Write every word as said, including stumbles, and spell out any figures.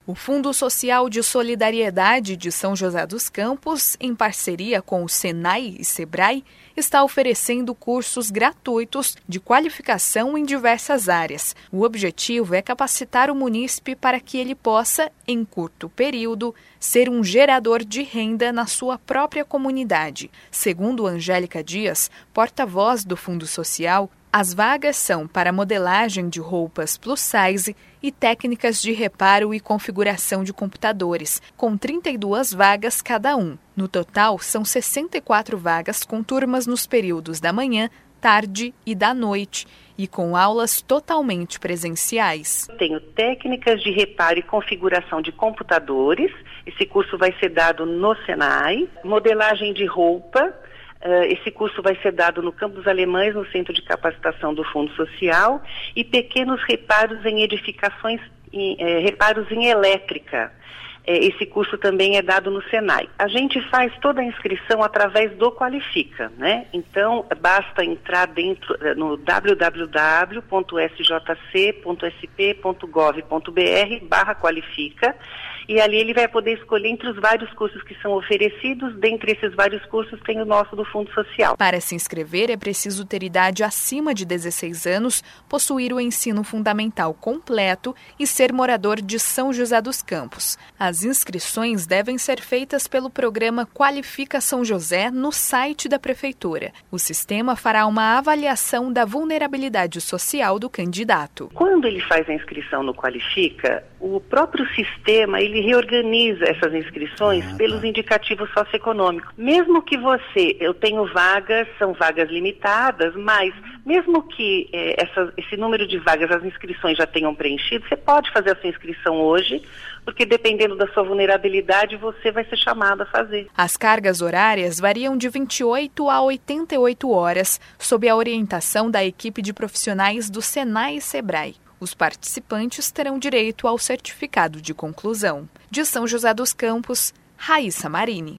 O Fundo Social de Solidariedade de São José dos Campos, em parceria com o Senai e Sebrae, está oferecendo cursos gratuitos de qualificação em diversas áreas. O objetivo é capacitar o munícipe para que ele possa, em curto período, ser um gerador de renda na sua própria comunidade. Segundo Angélica Dias, porta-voz do Fundo Social, as vagas são para modelagem de roupas plus size e técnicas de reparo e configuração de computadores, com trinta e duas vagas cada um. No total, são sessenta e quatro vagas com turmas nos períodos da manhã, tarde e da noite, e com aulas totalmente presenciais. Tenho técnicas de reparo e configuração de computadores, esse curso vai ser dado no Senai, modelagem de roupa. Uh, esse curso vai ser dado no Campo dos Alemães, no Centro de Capacitação do Fundo Social, e pequenos reparos em edificações, em, eh, reparos em elétrica. Eh, esse curso também é dado no Senai. A gente faz toda a inscrição através do Qualifica, né? Então, basta entrar dentro no w w w ponto s j c ponto s p ponto gov ponto b r barra Qualifica, e ali ele vai poder escolher entre os vários cursos que são oferecidos. Dentre esses vários cursos tem o nosso do Fundo Social. Para se inscrever é preciso ter idade acima de dezesseis anos, possuir o ensino fundamental completo e ser morador de São José dos Campos. As inscrições devem ser feitas pelo programa Qualifica São José no site da Prefeitura. O sistema fará uma avaliação da vulnerabilidade social do candidato. Quando ele faz a inscrição no Qualifica, o próprio sistema ele reorganiza essas inscrições ah, tá. pelos indicativos socioeconômicos. Mesmo que você, eu tenho vagas, são vagas limitadas, mas mesmo que eh, essa, esse número de vagas, as inscrições já tenham preenchido, você pode fazer a sua inscrição hoje, porque dependendo da sua vulnerabilidade, você vai ser chamado a fazer. As cargas horárias variam de vinte e oito a oitenta e oito horas, sob a orientação da equipe de profissionais do Senai e Sebrae. Os participantes terão direito ao certificado de conclusão. De São José dos Campos, Raíssa Marini.